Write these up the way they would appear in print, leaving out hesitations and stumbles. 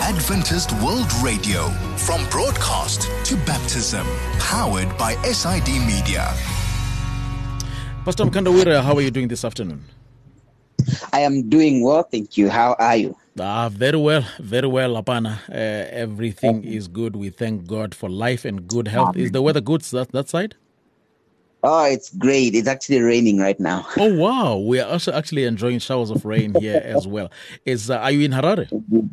Adventist World Radio, from broadcast to baptism, powered by SID Media. Pastor Mkandawira, how are you doing this afternoon? I am doing well, thank you. How are you? Very well, Apana. Everything is good. We thank God for life and good health. Is the weather good that side? Oh, it's great. It's actually raining right now. Oh, wow. We are also actually enjoying showers of rain here as well. Are you in Harare?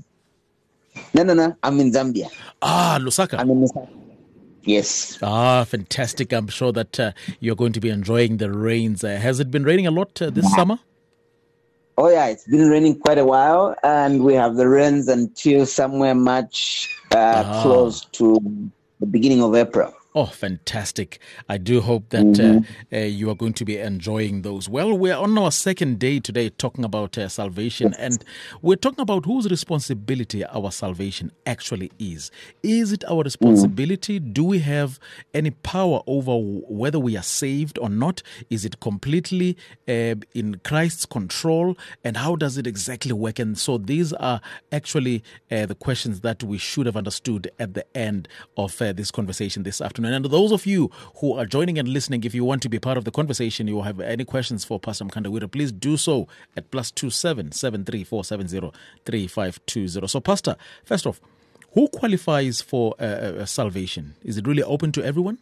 No. I'm in Zambia. Lusaka. I'm in Lusaka. Yes. Fantastic. I'm sure that you're going to be enjoying the rains. Has it been raining a lot this summer? Oh, yeah. It's been raining quite a while, and we have the rains until somewhere much close to the beginning of April. Oh, fantastic. I do hope that you are going to be enjoying those. Well, we're on our second day today talking about salvation, and we're talking about whose responsibility our salvation actually is. Is it our responsibility? Do we have any power over whether we are saved or not? Is it completely in Christ's control? And how does it exactly work? And so these are actually the questions that we should have understood at the end of this conversation this afternoon. And those of you who are joining and listening, if you want to be part of the conversation, you have any questions for Pastor Mkandawira, please do so at +27 73470 3520. So, Pastor, first off, who qualifies for salvation? Is it really open to everyone?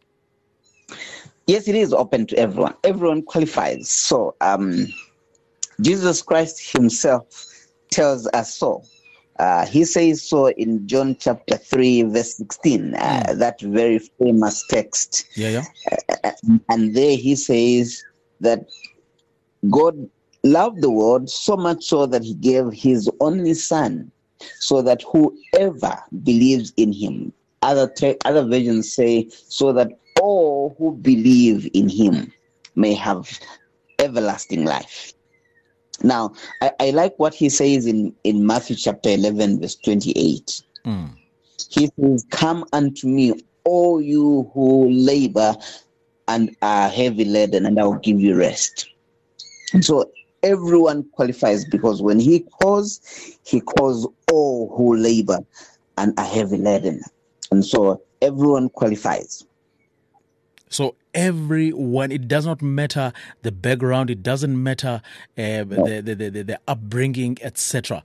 Yes, it is open to everyone. Everyone qualifies. So, Jesus Christ himself tells us so. He says so in John chapter 3, verse 16, that very famous text. And there he says that God loved the world so much so that he gave his only son, so that whoever believes in him, other versions say, so that all who believe in him may have everlasting life. Now, I like what he says in Matthew chapter 11, verse 28. He says, come unto me, all you who labor and are heavy laden, and I will give you rest. And so everyone qualifies, because when he calls all who labor and are heavy laden. And so everyone qualifies. So everyone, it does not matter the background, it doesn't matter the upbringing, etc.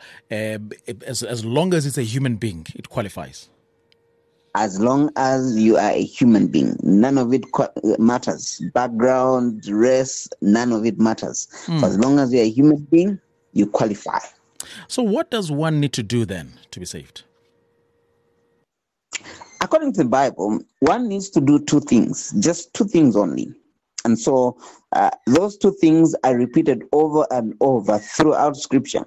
As long as it's a human being, it qualifies. As long as you are a human being, none of it matters. Background, race, none of it matters. So as long as you're a human being, you qualify. So what does one need to do then to be saved? According to the Bible, one needs to do two things, just two things only. And so those two things are repeated over and over throughout Scripture.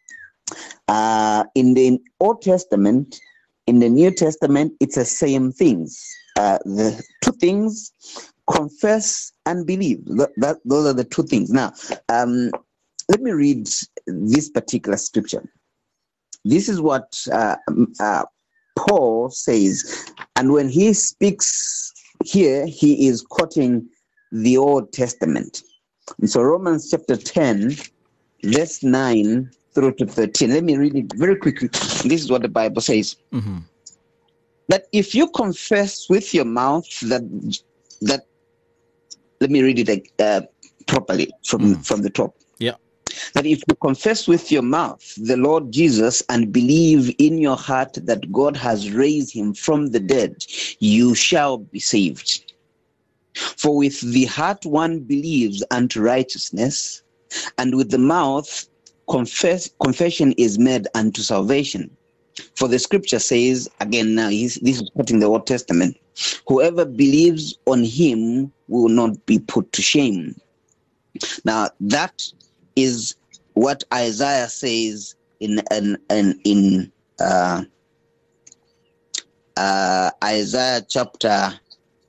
In the Old Testament, in the New Testament, it's the same things. The two things, confess and believe. Those are the two things. Now, let me read this particular scripture. This is what Paul says, and when he speaks here, he is quoting the Old Testament. And so Romans chapter 10, verse 9 through to 13. Let me read it very quickly. This is what the Bible says. That if you confess with your mouth that let me read it properly from the top. That if you confess with your mouth the Lord Jesus and believe in your heart that God has raised him from the dead, you shall be saved. For with the heart one believes unto righteousness, and with the mouth confession is made unto salvation. For the scripture says, again now, this is quoting the Old Testament, whoever believes on him will not be put to shame. Now that is what Isaiah says in Isaiah chapter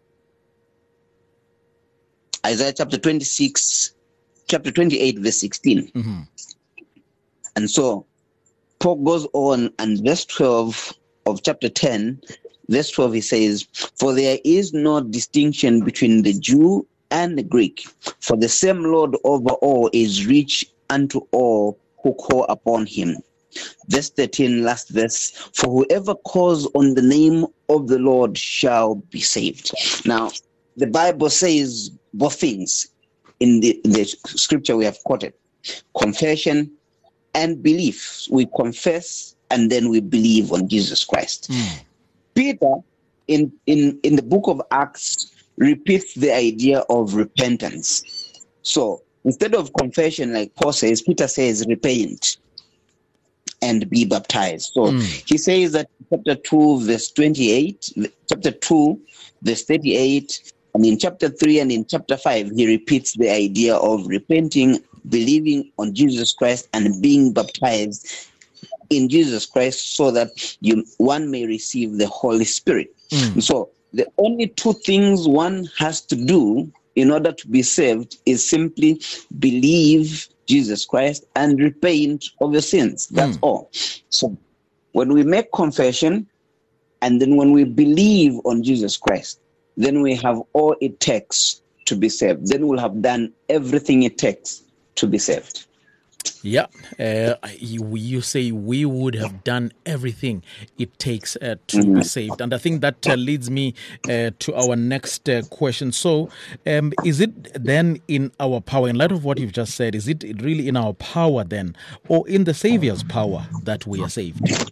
26, chapter 28, verse 16. And so Paul goes on, and verse 12 of chapter 10, verse 12, he says, for there is no distinction between the Jew and the Greek, for the same Lord over all is rich unto all who call upon him. Verse 13, last verse, for whoever calls on the name of the Lord shall be saved. Now, the Bible says both things in the scripture we have quoted: confession and belief. We confess and then we believe on Jesus Christ. Peter, in the book of Acts, repeats the idea of repentance. So instead of confession, like Paul says, Peter says, repent and be baptized. So he says that chapter 2, verse 28, chapter 2, verse 38, and in chapter 3 and in chapter 5, he repeats the idea of repenting, believing on Jesus Christ, and being baptized in Jesus Christ so that one may receive the Holy Spirit. So the only two things one has to do in order to be saved is simply believe Jesus Christ and repent of your sins. That's all. So when we make confession and then when we believe on Jesus Christ, then we have all it takes to be saved. Then we'll have done everything it takes to be saved. Yeah, you say we would have done everything it takes to be saved. And I think that leads me to our next question. So is it then in our power, in light of what you've just said, is it really in our power then, or in the Savior's power that we are saved?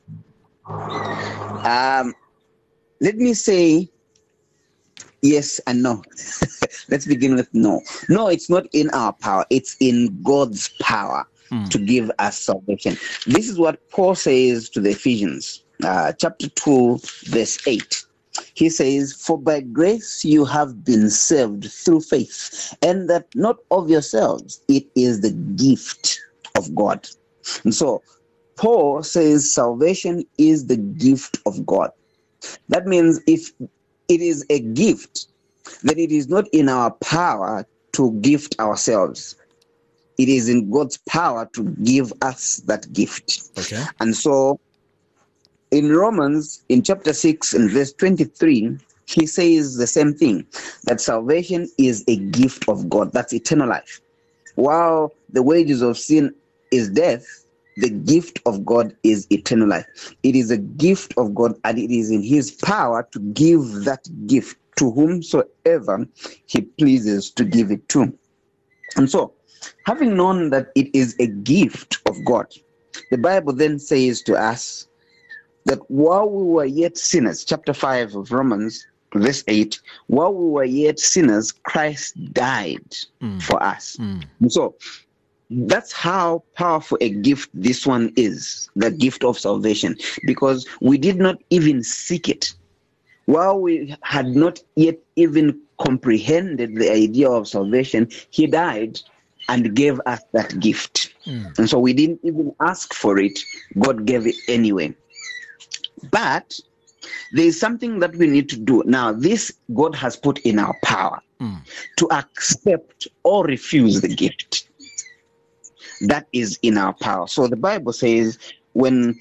Let me say yes and no. Let's begin with no. No, it's not in our power. It's in God's power to give us salvation. This is what Paul says to the Ephesians, chapter 2, verse 8. He says, for by grace you have been saved through faith, and that not of yourselves, it is the gift of God. And so Paul says salvation is the gift of God. That means if it is a gift, then it is not in our power to gift ourselves. It is in God's power to give us that gift. Okay. And so in Romans, in chapter 6 and verse 23, he says the same thing, that salvation is a gift of God. That's eternal life. While the wages of sin is death, the gift of God is eternal life. It is a gift of God, and it is in his power to give that gift to whomsoever he pleases to give it to. And so, having known that it is a gift of God, the Bible then says to us that while we were yet sinners, chapter 5 of Romans, verse 8, while we were yet sinners, Christ died for us. And so, that's how powerful a gift this one is, the gift of salvation, because we did not even seek it. While we had not yet even comprehended the idea of salvation, he died and gave us that gift. And so we didn't even ask for it. God gave it anyway. But there is something that we need to do. Now, this God has put in our power to accept or refuse the gift. That is in our power. So the Bible says when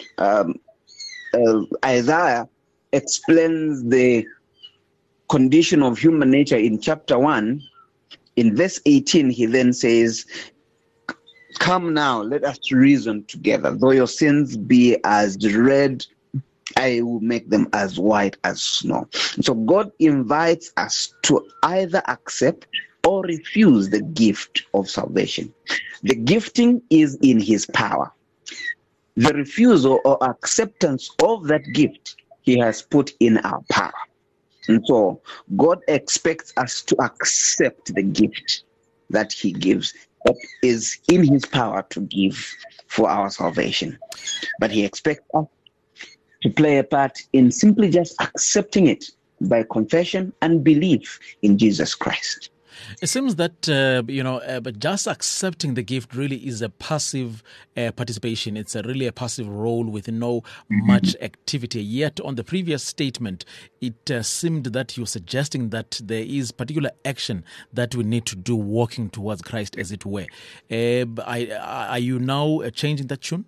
Isaiah explains the condition of human nature in chapter 1, in verse 18, he then says, come now, let us reason together. Though your sins be as red, I will make them as white as snow. So God invites us to either accept or refuse the gift of salvation. The gifting is in his power. The refusal or acceptance of that gift he has put in our power. And so God expects us to accept the gift that he gives, that is in his power to give for our salvation. But he expects us to play a part in simply just accepting it by confession and belief in Jesus Christ. It seems that, but just accepting the gift really is a passive participation. It's really a passive role with no much activity. Yet on the previous statement, it seemed that you're suggesting that there is particular action that we need to do walking towards Christ, as it were. Are you now changing that tune?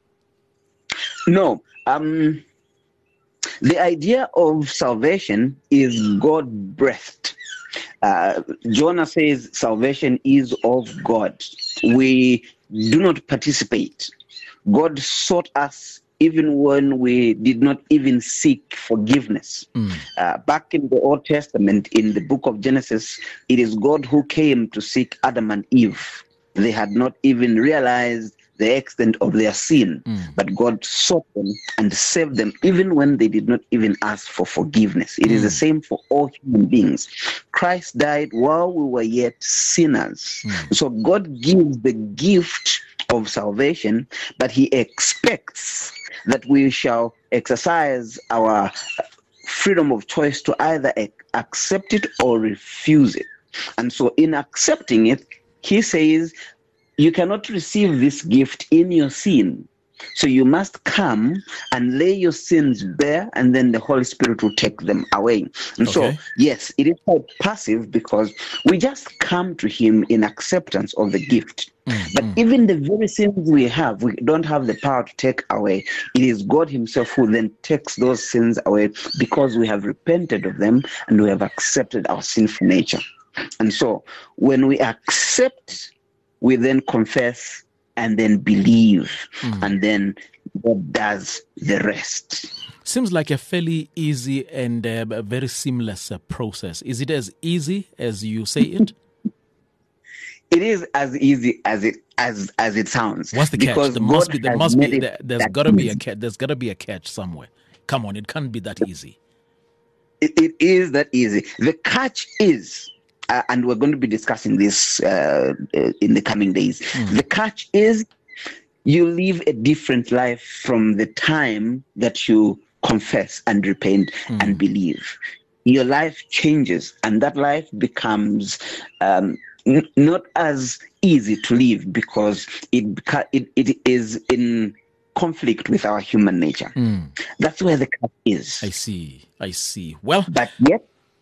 No. The idea of salvation is God-breathed. Jonah says salvation is of God. We do not participate. God sought us even when we did not even seek forgiveness. Back in the Old Testament, in the book of Genesis, it is God who came to seek Adam and Eve. They had not even realized the extent of their sin, but God sought them and saved them even when they did not even ask for forgiveness. It is the same for all human beings. Christ died while we were yet sinners. So God gives the gift of salvation, but he expects that we shall exercise our freedom of choice to either accept it or refuse it. And so in accepting it, he says, you cannot receive this gift in your sin. So you must come and lay your sins bare, and then the Holy Spirit will take them away. And so, yes, it is quite passive because we just come to him in acceptance of the gift. But even the very sins we don't have the power to take away. It is God himself who then takes those sins away because we have repented of them and we have accepted our sinful nature. And so when we accept, we then confess and then believe, and then God does the rest. Seems like a fairly easy and a very seamless process. Is it as easy as you say it? It is as easy as it sounds. What's the catch? There's got to be a catch. There's got to be a catch somewhere. Come on, it can't be that easy. It is that easy. The catch is, and we're going to be discussing this in the coming days. The catch is you live a different life from the time that you confess and repent and believe. Your life changes, and that life becomes not as easy to live because it is in conflict with our human nature. That's where the catch is. I see. Well, but yet,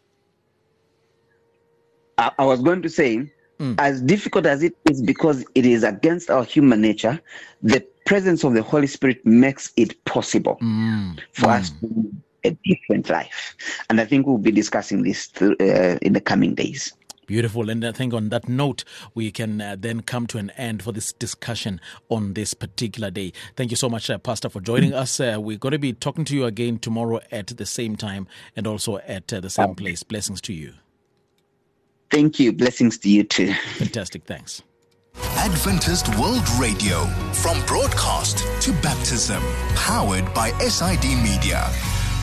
I was going to say, as difficult as it is because it is against our human nature, the presence of the Holy Spirit makes it possible for us to live a different life. And I think we'll be discussing this in the coming days. Beautiful. And I think on that note, we can then come to an end for this discussion on this particular day. Thank you so much, Pastor, for joining us. We're going to be talking to you again tomorrow at the same time and also at the same place. Blessings to you. Thank you. Blessings to you too. Fantastic. Thanks. Adventist World Radio, from broadcast to baptism, powered by SID Media.